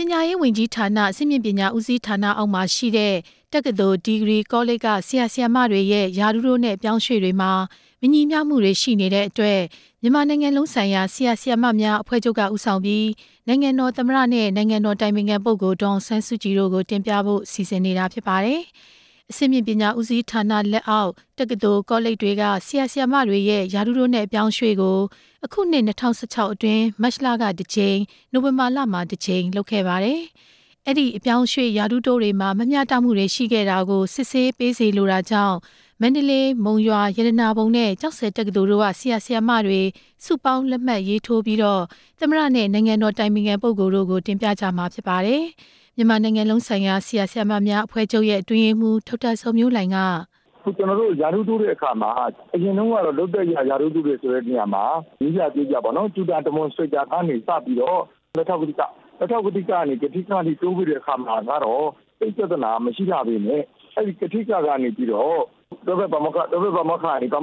ညာရေးဝန်ကြီးဌာနစစ်မြင့်ပညာဦးစီးဌာနအောက်မှာရှိတဲ့တက္ကသိုလ်ဒီဂရီကောလိပ်ကဆရာဆရာမတွေရဲ့ယာထူးတိုးနဲ့ပြောင်းရွှေ့တွေမှာမညီမျှမှုတွေရှိနေတဲ့အတွက်မြန်မာနိုင်ငံလုံးဆိုင်ရာဆရာဆရာမများအဖွဲ့ချုပ်ကဦးဆောင်ပြီးနိုင်ငံတော်သမ္မတနဲ့နိုင်ငံတော်တိုင်ပင်ခံပုဂ္ဂိုလ်ဒေါ်အောင်ဆန်းစုကြည်တို့ကိုတင်ပြဖို့စီစဉ်နေတာဖြစ်ပါတယ်။အစစ်မြင့်ပညာဦးစီးဌာနလက်အောက်တက္ကသိုလ်ကောလိပ်တွေကဆရာဆရာမတွေရဲ့ယာထူးတိုးနဲ့ပြောင်းရွှေ့ကိုအခုနှစ်2016အတွင်းမတ်လကတစ်ကြိမ်နိုဝင်ဘာလမှာတစ်ကြိမ်လုပ်ခဲ့ပါတယ်။အဲ့ဒီအပြောင်းရွှေ့ယာထူးတိုးတွေမှာမမျှတမှုတွေရှိခဲ့တာကိုစစ်ဆေးပေးစေလိုတာကြောင့်မန္တလေးမုံရွာရတနာပုံနဲ့ကျောက်ဆည်တက္ကသိုလ်တို့ကဆရာဆရာမတွေစုပေါင်းလက်မှတ်ရေးထိုးပြီးတော့သမ္မတနဲ့နိုင်ငံတော်တိုင်ပင်ခံပုဂ္ဂိုလ်တို့ကိုတင်ပြကြမှာဖြစ်ပါတယ်။မြန်မာနိုင်ငံလုံးဆိုင်ရာဆရာဆရာမများအဖွဲ့ချုပ်ရဲ့အတွင်းရေးမှူးထောက်တာစောမျိုးလှိုင်ကကျွန်တော်တို့ယာထူးတိုးတဲ့အခါမှာအရင်တုန်းကတော့လုတ်တဲ့ယာထူးတိုးတွေဆိုတဲ့နေရာမှာမိကြပြေးကြပါတော့ကျူတာဒမွန်စထရာကနေစပြီးတော့လက်ထောက်ကတိကနေကတိကနေတိုးပြီးတဲ့အခါမှာကတော့စိတ်သက်သာမရှိတာပဲနဲ့အဲ့ဒီကတိကနေပြီးတော့တော့ဗမောခကနေဒီပြဗမောခချုပ်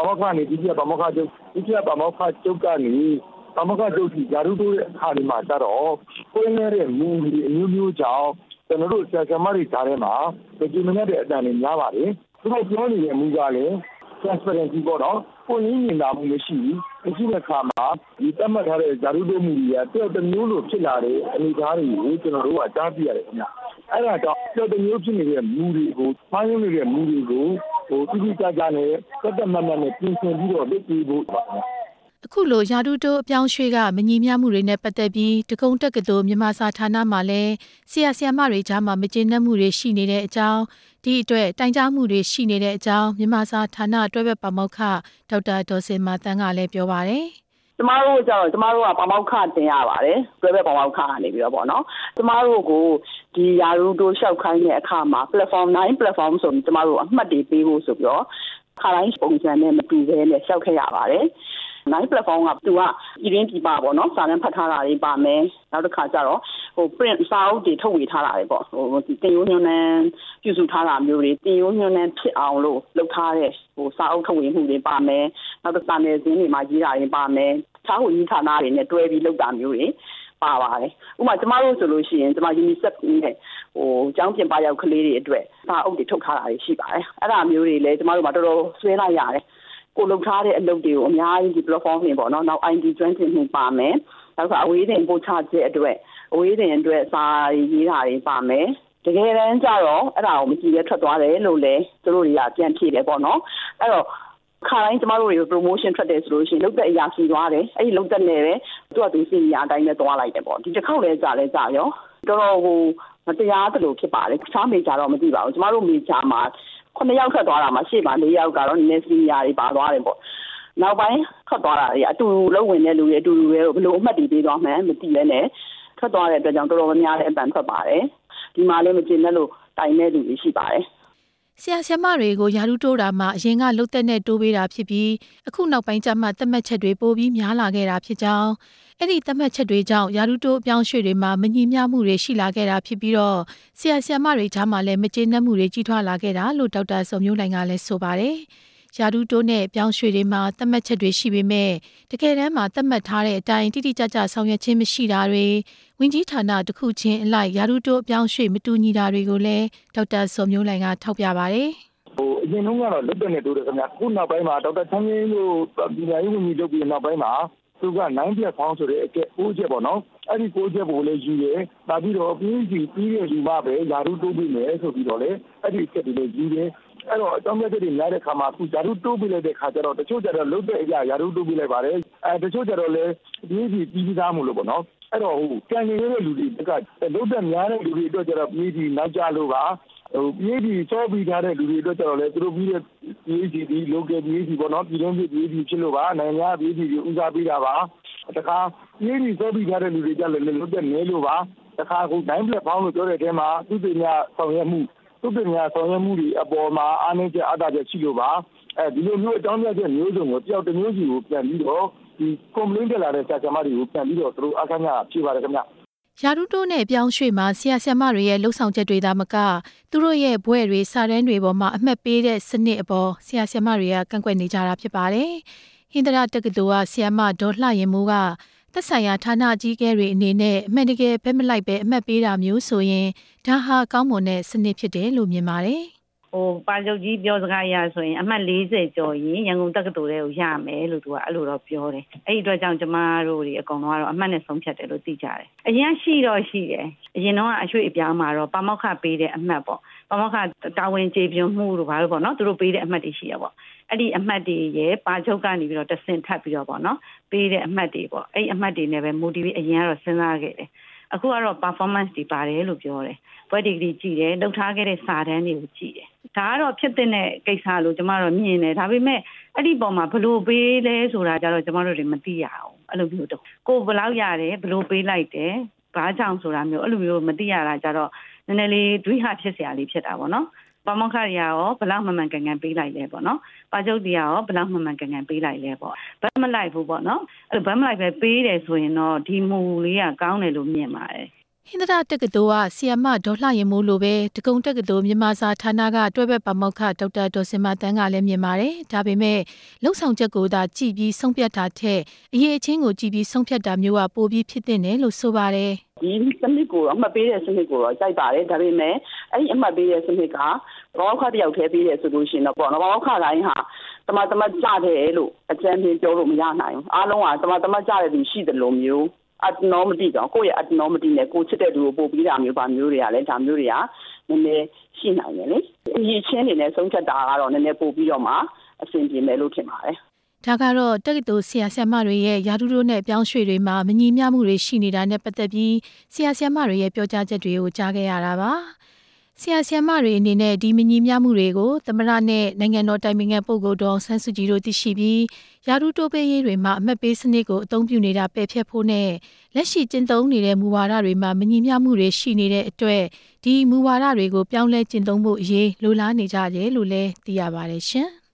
ကနေဗမောခချုပ်ကြီးယာထူးတိုးတဲ့အခါဒီမှာကျတော့ကိုယ်နဲ့မူတွေအမျိုးမျိုးကြောင့်ကျွန်တော်တို့ဆရာဆရာမတွေကြားထဲမှာဒီမနေ့တဲ့အတန်တွေများပါတယ်သူတို့ပြောနေတဲ့အမှုကလည်း transparency ပေါ့နော်ကိုယ်ရင်းမြင်တာမှုမရှိဘူးတဲ့အခါမှာဒီတတ်မှတ်ထားတဲ့ယာထူးတိုးမှုတွေကတမျိုးလိုဖြစ်လာတဲ့အနေအထားတွေကိုကျွန်တော်တို့ကကြားသိရတယ်ခင်ဗျအဲ့ဒါကြောင့်တမျိုးဖြစ်နေတဲ့မူတွေကိုမှားယွင်းနေတဲ့မူတွေကိုတိတိကျကျနဲ့တက်မှတ်နဲ့ပြင်ဆင်ပြီးတော့လုပ်ပြီးဖို့ပါခင်ဗျအခုလိုယာထူးတိုးအပြောင်းရွှေ့ကမညီမျှမှုတွေနဲ့ပတ်သက်ပြီးတကုံတက္ကသိုလ်မြန်မာစာဌာနမှာလည်းဆရာဆရာမတွေကြားမှာမကျေနပ်မှုတွေရှိနေတဲ့အကြောင်းဒီအတွက်တိုင်ကြားမှုတွေရှိနေတဲ့အကြောင်းမြန်မာစာဌာနတွဲဘက်ပါမောက္ခဒေါက်တာဒေါ်စင်မာတန်းကလည်းပြောပါတယ်ကျမတို့ကပါမောက္ခတင်ရပါတယ်တွဲဘက်ပါမောက္ခကနေပြီးတော့ပေါ့နော်ကျမတို့ကိုဒီယာထူးတိုးလျှောက်ခိုင်းတဲ့အခါမှာ platform 9 platform ဆိုပြီးကျမတို့အမှတ်တွေပေးဖို့ဆိုပြီးတော့ခါတိုင်းပုံစံနဲ့မတူဘဲနဲ့လျှောက်ခဲ့ရပါတယ်9 platform ကသူကပြည်ရင်းပြည်ပပေါ့နော်စာတမ်းဖတ်ထားတာတွေပါမယ်နောက်တစ်ခါကျတော့print စာအုပ်တွေထုတ်ဝေထားတာတွေပေါ့တင်ရိုးညွှန်းနှန်းပြုစုထားတာမျိုးတွေတင်ရိုးညွှန်းနှန်းဖြစ်အောင်လို့လုပ်ထားတဲ့စာအုပ်ထုတ်ဝေမှုတွေပါမယ်နောက်တစ်ခါနယ်ဇင်းတွေမှာရေးတာတွေပါမယ်ခြားဝန်ကြီးဌာနတွေနဲ့တွဲပြီးလုပ်တာမျိုးတွေပါပါတယ်ဥပမာကျမတို့ဆိုလို့ရှိရင်ကျမ UNICEF နဲ့ကျောင်းပြင်ပရောက်ကလေးတွေအတွက်စာအုပ်တွေထုတ်ထားတာတွေရှိပါတယ်အဲ့ဒါမျိုးတွေလည်းကျမတို့မှာတော်တော်ဆွဲလိုက်ရတယ်ကိုလုပ်ထားတဲ့အလုပ်တွေကိုအများကြီးဒီ platform တွေပေါ့နော်နောက် ID ကျွမ်းကျင်မှုပါမယ်နောက်ဆိုအဝေးတင်ပို့ချခြင်းအတွက်အဝေးတင်အတွက်စာရေးတာတွေပါမယ်တကယ်တမ်းကျတော့အဲ့ဒါကိုမကြည့်ရထွက်သွားတယ်လို့လည်းသူတို့တွေကပြန်ဖြေတယ်ပေါ့နော်အဲ့တော့ခါတိုင်းကျမတို့တွေကို promotion ထွက်တယ်ဆိုလို့ရှိရင်လုတ်တဲ့အရာရှိသွားတယ်အဲ့ဒီလုတ်တဲ့နဲ့ပဲသူစီနီယာအတိုင်းနဲ့သွားလိုက်တယ်ပေါ့ဒီတစ်ခေါက်လဲကြာရောတော်တော်မတရားသလိုဖြစ်ပါတယ်ချားမေဂျာတော့မသိပါဘူးကျမတို့မေဂျာမှာ9ယောက်ထွက်သွားတာမှာရှေ့မှာ4ယောက်ကတော့နည်းနည်းစီနီယာတွေပါသွားတယ်ပေါ့နောက်ပိုင်းထွက်သွားတာတွေအတူလုံးဝင်တဲ့လူတွေအတူတူပဲဘယ်လိုအမှတ်တွေပေးသွားမှန်းမသိလဲနဲ့ထွက်သွားတဲ့အတွက်ကြောင့်တော်တော်များများလည်းအပန်ထွက်ပါတယ်ဒီမှာလည်းမကျေနပ်လို့တိုင်တဲ့လူတွေရှိပါတယ်ဆရာဆရာမတွေကိုယာထူးတိုးတာမှာအရင်ကလုတ်သက်နဲ့တိုးပေးတာဖြစ်ပြီးအခုနောက်ပိုင်းကျမှသတ်မှတ်ချက်တွေပိုပြီးများလာခဲ့တာဖြစ်ကြောင်းအဲ့ဒီသတ်မှတ်ချက်တွေကြောင့်ယာထူးတိုးအပြောင်းရွှေ့တွေမှာမညီမျှမှုတွေရှိလာခဲ့တာဖြစ်ပြီးတော့ဆရာဆရာမတွေကြားမှာလည်းမကျေနပ်မှုတွေကြီးထွားလာခဲ့တာလို့ဒေါက်တာစောမျိုးလှိုင်ကလည်းဆိုပါတယ်ယာထူးတိုးနဲ့ပြောင်းရွှေ့တွေမှာသတ်မှတ်ချက်တွေရှိပေမဲ့တကယ်တမ်းမှာသတ်မှတ်ထားတဲ့အတိုင်းတိတိကျကျဆောင်ရွက်ခြင်းမရှိတာတွေဝင်ကြီးဌာနတစ်ခုချင်းအလိုက်ယာထူးတိုးအပြောင်းရွှေ့မတူညီတာတွေကိုလည်းဒေါက်တာစောမျိုးလှိုင်ကထောက်ပြပါတယ်အရင်တုန်းကတော့လွတ်တဲ့နဲ့တိုးတယ်ခင်ဗျအခုနောက်ပိုင်းမှာဒေါက်တာချမ်းင်းတို့ပြည်နယ်ရေးဝန်ကြီးလုပ်ပြီးနောက်ပိုင်းမှာသူက9 platform ဆိုတဲ့အကျ9ချက်ပေါ့နော်အဲ့ဒီ9ချက်ကိုလည်းယူရဲတာပြီးတော့ပြီးတဲ့လူမှပဲယာထူးတိုးပြီးမယ်ဆိုပြီးတော့လေအဲ့ဒီချက်တွေလည်းယူရဲအဲ့တော့အကြောင်းပြချက်တွေများတဲ့ခါမှာအခုယာထူးတိုးပြီးလိုက်တဲ့ခါကျတော့တချို့ကျတော့လုတ်တဲ့အရာယာထူးတိုးပြီးလိုက်ပါတယ်တချို့ကျတော့လည်းပြီးသားမှုလို့ပေါ့နော်အဲ့တော့ကံရည်တဲ့လူတွေကလုတ်တဲ့များတဲ့လူတွေအတွက်ကျတော့ပြီးနောက်ကျလို့ပါPhD စောပြီးထားတဲ့လူတွေအတွက်ကျတော့လေသူတို့ပြီးတဲ့ PhD local PhD ပေါ့နော်ပြည်တွင်း PhD ဖြစ်လို့ပါနိုင်ငံခြား PhD ကိုဦးစားပေးတာပါတခါ PhD စောပြီးထားတဲ့လူတွေကြလည်းလွတ်တဲ့နေလို့ပါတခါခု9 platform လို့ပြောတဲ့အထဲမှာသူပညာဆောင်ရွက်မှုတွေအပေါ်မှာအားနည်းချက်အားသာချက်ရှိလို့ပါဒီလိုမျိုးအကြောင်းပြချက်မျိုးစုံကိုတယောက်တစ်မျိုးစီကိုပြန်ပြီးတော့ဒီ complaint တက်လာတဲ့ဆရာဆရာမတွေကိုပြန်ပြီးတော့သူတို့အခမ်းအနားဖြေပါတယ်ခင်ဗျယာထူးတိုးနဲ့ပြောင်းရွှေ့မှာဆရာဆရာမတွေရဲ့လှုပ်ဆောင်ချက်တွေသာမကသူတို့ရဲ့ဘွဲ့တွေစာတမ်းတွေပေါ်မှာအမှတ်ပေးတဲ့စနစ်အပေါ်ဆရာဆရာမတွေကကန့်ကွက်နေကြတာဖြစ်ပါတယ်။ဟင်္သာတတက္ကသိုလ်ကဆရာမဒေါ်လှရင်မိုးကသက်ဆိုင်ရာဌာနကြီးကဲတွေအနေနဲ့အမှန်တကယ်ဘက်မလိုက်ပဲအမှတ်ပေးတာမျိုးဆိုရင်ဒါဟာကောင်းမွန်တဲ့စနစ်ဖြစ်တယ်လို့မြင်ပါတယ်ပါချုပ်ကြီးပြောစကားရဆိုရင်အမှတ်40ကျော်ရင်ရန်ကုန်တက္ကသိုလ်တွေကိုရမယ်လို့သူကအဲ့လိုတော့ပြောတယ်အဲ့ဒီအတွက်ကြောင့်ကျမတို့တွေအကုန်လုံးကတော့အမှတ်နဲ့ဆုံးဖြတ်တယ်လို့သိကြတယ်အရင်ရှိတော့ရှိတယ်အရင်တော့အရွှေ့အပြောင်းမှာတော့ပါမောက္ခပေးတဲ့အမှတ်ပေါ့ပါမောက္ခတာဝန်ကျေပြွန်မှုတို့ဘာလို့ပေါ့နော်သူတို့ပေးတဲ့အမှတ်တွေရှိရပေါ့အဲ့ဒီအမှတ်တွေရဲ့ပါချုပ်ကနေပြီးတော့တဆင့်ထပ်ပြီးတော့ပေါ့နော်ပေးတဲ့အမှတ်တွေပေါ့အဲ့အမှတ်တွေနဲ့ပဲ motivate အရင်ကတော့စဉ်းစားခဲ့တယ်အခုကတော့ performance တွေပါတယ်လို့ပြောတယ်ဘွဲ့ဒီဂရီကြည့်တယ်လှုပ်ထားခဲ့တဲ့စာတမ်းတွေကိုကြည့်တယ်ဒါကတော့ဖြစ်တဲ့ကိစ္စလို့ကျမတို့မြင်တယ်ဒါပေမဲ့အဲ့ဒီပုံမှာဘလို့ပေးလဲဆိုတာကြတော့ကျမတို့တွေမသိရအောင်အဲ့လိုမျိုးတော့ကိုဘလောက်ရတယ်ဘလို့ပေးလိုက်တယ်ဘာကြောင့်ဆိုတာမျိုးအဲ့လိုမျိုးမသိရတာကြတော့နည်းနည်းလေးတွေးဟာဖြစ်စရာလေးဖြစ်တာပေါ့နော်ပါမောက္ခတွေရောဘလောက်မှန်မှန်ကန်ကန်ပေးလိုက်လဲပေါ့နော်ပါချုပ်တွေရောဘလောက်မှန်မှန်ကန်ကန်ပေးလိုက်လဲပေါ့ဘယ်မလိုက်ဘူးပေါ့နော်အဲ့ဘယ်မလိုက်ပဲပေးတယ်ဆိုရင်တော့ဒီမူလေးကကောင်းတယ်လို့မြင်ပါတယ်ဟင်္သာတက္ကသိုလ်ကဆီယမဒေါ်လှရင်မိုးလိုပဲတကုံတက္ကသိုလ်မြန်မာစာဌာနကတွဲဘက်ပါမောက္ခဒေါက်တာဒေါ်စင်မတန်းကလည်းမြင်ပါတယ်ဒါပေမဲ့လှုပ်ဆောင်ချက်ကိုသာကြည်ပြီးဆုံးဖြတ်တာထက်အရေးအချင်းကိုကြည်ပြီးဆုံးဖြတ်တာမျိုးကပိုပြီးဖြစ်တဲ့လို့ဆိုပါတယ်ဒီစနစ်ကိုအမှတ်ပေးတဲ့စနစ်ကိုတော့ကြိုက်ပါတယ်ဒါပေမဲ့အဲ့ဒီအမှတ်ပေးတဲ့စနစ်ကဘာမောက္ခတယောက်တည်းပေးတယ်ဆိုလို့ရှိရင်တော့ပေါ့နော်ဘာမောက္ခတိုင်းဟာတမကြတယ်လို့အကြံဉာဏ်ပြောလို့မရနိုင်ဘူးအားလုံးကတမကြတဲ့သူရှိတယ်လို့မျိုးabnormality ကြောင့်ကိုယ့်ရဲ့ abnormality နဲ့ကိုချစ်တဲ့သူကိုပို့ပြီးတာမျိုးပါမျိုးတွေကလည်းဒါမျိုးတွေကနည်းနည်းရှိနိုင်တယ်လေအရေးချင်းတွေနဲ့ဆုံးဖြတ်တာကတော့နည်းနည်းပို့ပြီးတော့မှအဆင်ပြေမယ်လို့ထင်ပါတယ်ဒါကတော့တက္ကသိုလ်ဆရာဆရာမတွေရဲ့ယာတုတို့နဲ့ပြောင်းရွှေ့တွေမှာမညီမျှမှုတွေရှိနေတာနဲ့ပတ်သက်ပြီးဆရာဆရာမတွေရဲ့ပြောကြားချက်တွေကိုကြားခဲ့ရတာပါဆရာဆရာမတွေအနေနဲ့ဒီမညီမျှမှုတွေကိုသမရနဲ့နိုင်ငံတော်တိုင်ပင်ခံပုဂ္ဂိုလ်တော်ဆန်းစုကြည်တို့သိရှိပြီးယာတုတိုးပေးရေးတွေမှာအမှတ်ပေးစနစ်ကိုအသုံးပြုနေတာပယ်ဖျက်ဖို့နဲ့လက်ရှိကျင့်သုံးနေတဲ့မူဝါဒတွေမှာမညီမျှမှုတွေရှိနေတဲ့အတွက်ဒီမူဝါဒတွေကိုပြောင်းလဲကျင့်သုံးဖို့အရေးလိုလားနေကြတယ်လို့လည်းသိရပါတယ်ရှင်